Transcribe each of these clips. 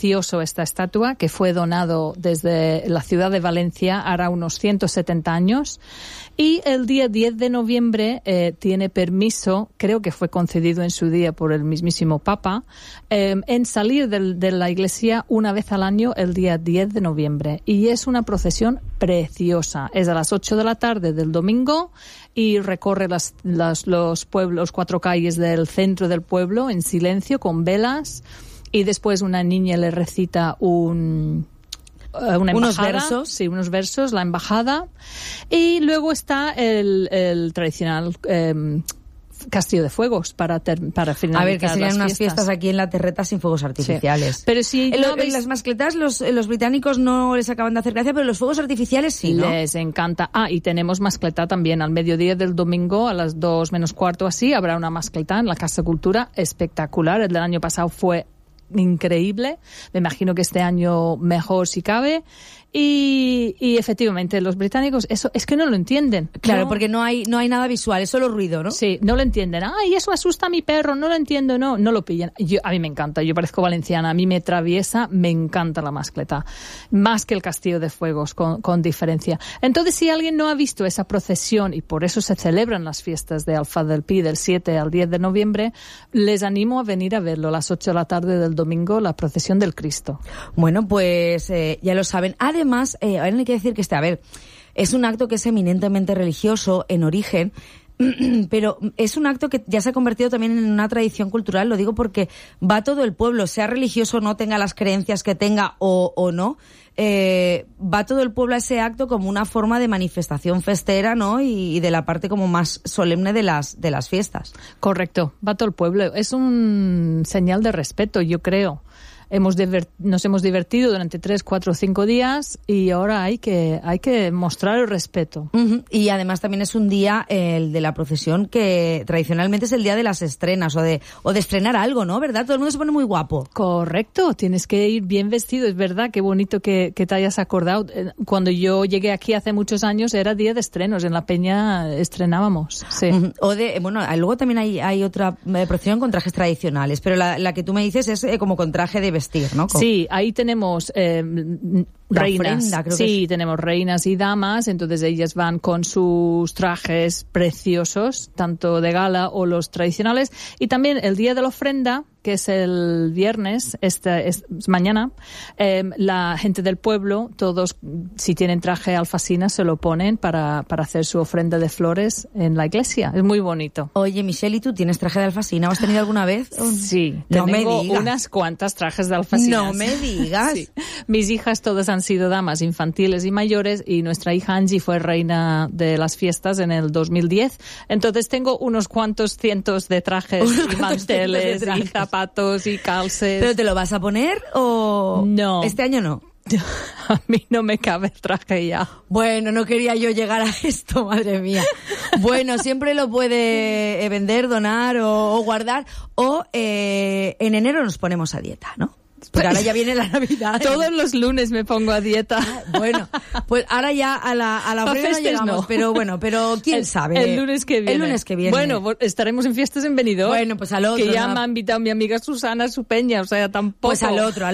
precioso esta estatua, que fue donado desde la ciudad de Valencia hará unos 170 años. Y el día 10 de noviembre tiene permiso, creo que fue concedido en su día por el mismísimo Papa, en salir de la iglesia una vez al año el día 10 de noviembre. Y es una procesión preciosa. Es a las 8 de la tarde del domingo y recorre los pueblos, 4 calles del centro del pueblo en silencio, con velas. Y después una niña le recita unos versos. Sí, unos versos, la embajada. Y luego está el tradicional Castillo de Fuegos para finalizar. A ver, que serían las unas fiestas aquí en la Terreta sin fuegos artificiales. Sí. Pero si las mascletas, los británicos no les acaban de hacer gracia, pero los fuegos artificiales sí, ¿no? Les encanta. Y tenemos mascleta también. Al mediodía del domingo, a las 2 menos cuarto así, habrá una mascleta en la Casa Cultura espectacular. El del año pasado fue increíble. Me imagino que este año mejor si cabe. Y efectivamente, los británicos, eso es que no lo entienden. Claro, no, porque no hay nada visual, es solo ruido, ¿no? Sí, no lo entienden. Ay, eso asusta a mi perro, no lo entiendo, no lo pillan. A mí me encanta, yo parezco valenciana, a mí me traviesa, me encanta la mascleta. Más que el Castillo de Fuegos, con diferencia. Entonces, si alguien no ha visto esa procesión, y por eso se celebran las fiestas de Alfaz del Pi del 7 al 10 de noviembre, les animo a venir a verlo a las 8 de la tarde del domingo, la procesión del Cristo. Bueno, pues ya lo saben. Además, ahora hay que decir que es un acto que es eminentemente religioso en origen, pero es un acto que ya se ha convertido también en una tradición cultural. Lo digo porque va todo el pueblo, sea religioso o no, tenga las creencias que tenga o no, va todo el pueblo a ese acto como una forma de manifestación festera, ¿no? Y de la parte como más solemne de las fiestas. Correcto, va todo el pueblo. Es un señal de respeto, yo creo. Nos hemos divertido durante 3, 4, 5 días y ahora hay que mostrar el respeto. Uh-huh. Y además también es un día, el de la procesión, que tradicionalmente es el día de las estrenas o de estrenar algo, ¿no? ¿Verdad? Todo el mundo se pone muy guapo. Correcto, tienes que ir bien vestido, es verdad, qué bonito que te hayas acordado. Cuando yo llegué aquí hace muchos años era día de estrenos, en la Peña estrenábamos. Sí. Uh-huh. Luego también hay otra procesión con trajes tradicionales, pero la que tú me dices es como con traje de vestir, ¿no? Sí, ahí tenemos reinas. Ofrenda, creo sí, que es. Tenemos reinas y damas, entonces ellas van con sus trajes preciosos, tanto de gala o los tradicionales, y también el día de la ofrenda, que es el viernes, es mañana, la gente del pueblo, todos, si tienen traje alfasina, se lo ponen para hacer su ofrenda de flores en la iglesia. Es muy bonito. Oye, Michelle, ¿y tú tienes traje de alfasina? ¿O has tenido alguna vez? Sí, no tengo me digas. unas cuantas trajes de alfasina. No me digas. Sí. Mis hijas todas han sido damas infantiles y mayores, y nuestra hija Angie fue reina de las fiestas en el 2010. Entonces tengo unos cuantos cientos de trajes y manteles y zapatos y calces. ¿Pero te lo vas a poner o...? No. ¿Este año no? A mí no me cabe el traje ya. Bueno, no quería yo llegar a esto, madre mía. Bueno, siempre lo puede vender, donar o guardar. O en enero nos ponemos a dieta, ¿no? Pero ahora ya viene la Navidad. Todos los lunes me pongo a dieta. Bueno, pues ahora ya a la ofrenda no llegamos, no. pero quién sabe. El lunes que viene. El lunes que viene. Bueno, estaremos en fiestas en Benidorm. Bueno, pues al otro. Que ya me ha invitado mi amiga Susana a su peña, o sea, tampoco. Pues al otro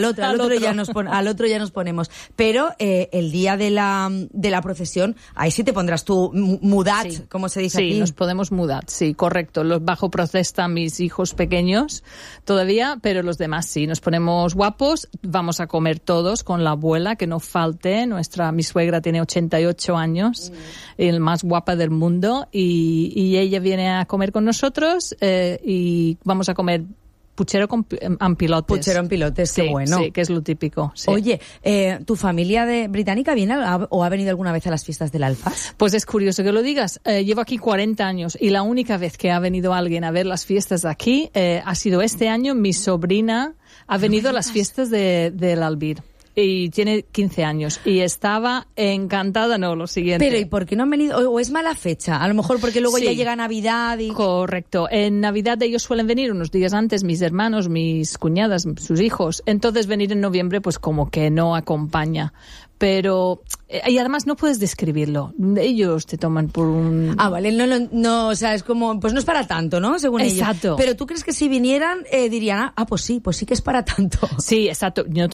ya nos ponemos. Pero el día de la procesión, ahí sí te pondrás tú mudat, sí. como se dice aquí. Sí, nos podemos mudar, sí, correcto. Los bajo protesta mis hijos pequeños todavía, pero los demás sí, nos ponemos guapos, vamos a comer todos con la abuela, que no falte. Mi suegra tiene 88 años, el más guapa del mundo, y ella viene a comer con nosotros y vamos a comer puchero en pilotes. Puchero en pilotes, sí, qué bueno. Sí, que es lo típico. Sí. Oye, ¿tu familia británica viene o ha venido alguna vez a las fiestas del Alfaz? Pues es curioso que lo digas. Llevo aquí 40 años y la única vez que ha venido alguien a ver las fiestas de aquí ha sido este año. Mi sobrina ha venido a las fiestas del Albir. Y tiene 15 años y estaba encantada, no, lo siguiente. Pero ¿y por qué no han venido? ¿O es mala fecha? A lo mejor porque luego ya llega Navidad y... Correcto. En Navidad ellos suelen venir unos días antes, mis hermanos, mis cuñadas, sus hijos. Entonces venir en noviembre pues como que no acompaña. Pero... Y además no puedes describirlo. Ellos te toman por un... Ah, vale. No, o sea, es como... Pues no es para tanto, ¿no? Según ellos. Exacto. Pero ¿tú crees que si vinieran dirían, pues sí que es para tanto? Sí, exacto.